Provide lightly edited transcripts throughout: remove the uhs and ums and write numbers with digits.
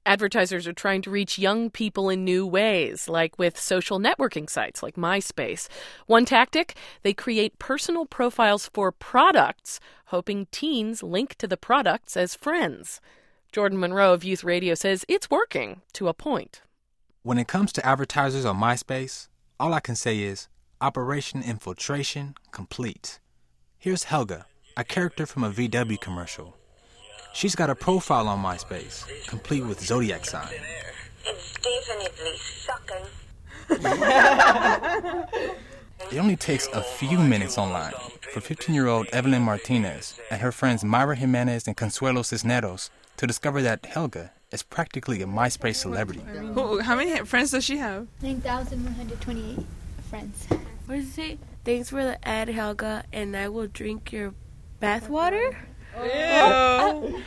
Advertisers are trying to reach young people in new ways, like with social networking sites like MySpace. One tactic, they create personal profiles for products, hoping teens link to the products as friends. Jordan Monroe of Youth Radio says it's working to a point. When it comes to advertisers on MySpace, all I can say is Operation Infiltration complete. Here's Helga, a character from a VW commercial. She's got a profile on MySpace, complete with zodiac sign. It's definitely shocking. It only takes a few minutes online for 15-year-old Evelyn Martinez and her friends Myra Jimenez and Consuelo Cisneros to discover that Helga is practically a MySpace celebrity. How many friends does she have? 9,128 friends. What does it say? Thanks for the ad, Helga, and I will drink your bathwater? Oh.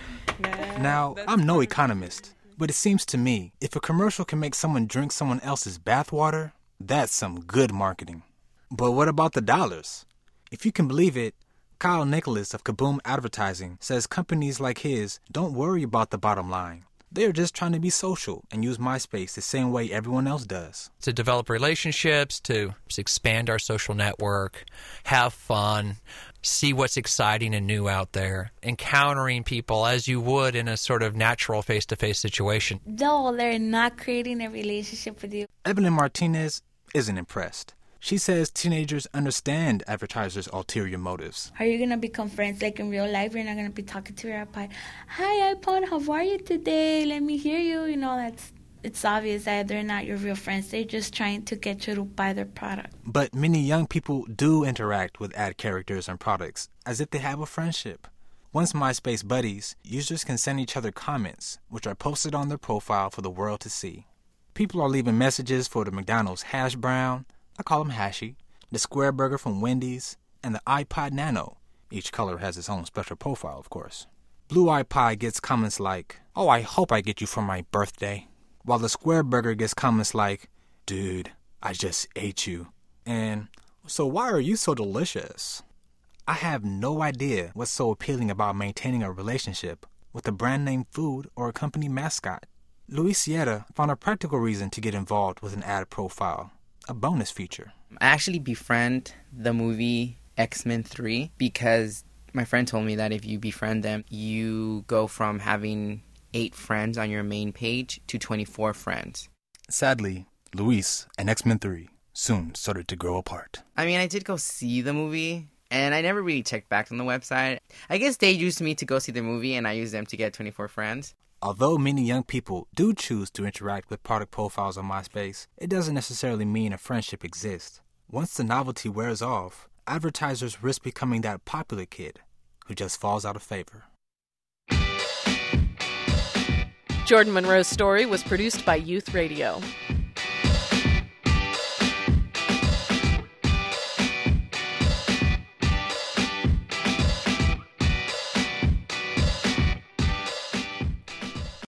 Now, I'm no economist, but it seems to me if a commercial can make someone drink someone else's bathwater, that's some good marketing. But what about the dollars? If you can believe it, Kyle Nicholas of Kaboom Advertising says companies like his don't worry about the bottom line. They're just trying to be social and use MySpace the same way everyone else does. To develop relationships, to expand our social network, have fun, see what's exciting and new out there, encountering people as you would in a sort of natural face-to-face situation. No, they're not creating a relationship with you. Evelyn Martinez isn't impressed. She says teenagers understand advertisers' ulterior motives. Are you going to become friends like in real life? You're not going to be talking to your iPod. Hi, iPod, how are you today? Let me hear you. You know, it's obvious that they're not your real friends. They're just trying to get you to buy their product. But many young people do interact with ad characters and products as if they have a friendship. Once MySpace buddies, users can send each other comments, which are posted on their profile for the world to see. People are leaving messages for the McDonald's hash brown, I call them Hashy, the Square Burger from Wendy's, and the iPod Nano. Each color has its own special profile, of course. Blue iPod gets comments like, oh, I hope I get you for my birthday. While the Square Burger gets comments like, dude, I just ate you. And, so why are you so delicious? I have no idea what's so appealing about maintaining a relationship with a brand name food or a company mascot. Luis Sierra found a practical reason to get involved with an ad profile. A bonus feature. I actually befriend the movie X-Men 3 because my friend told me that if you befriend them, you go from having 8 friends on your main page to 24 friends. Sadly, Luis and X-Men 3 soon started to grow apart. I mean, I did go see the movie, and I never really checked back on the website. I guess they used me to go see the movie, and I used them to get 24 friends. Although many young people do choose to interact with product profiles on MySpace, it doesn't necessarily mean a friendship exists. Once the novelty wears off, advertisers risk becoming that popular kid who just falls out of favor. Jordan Monroe's story was produced by Youth Radio.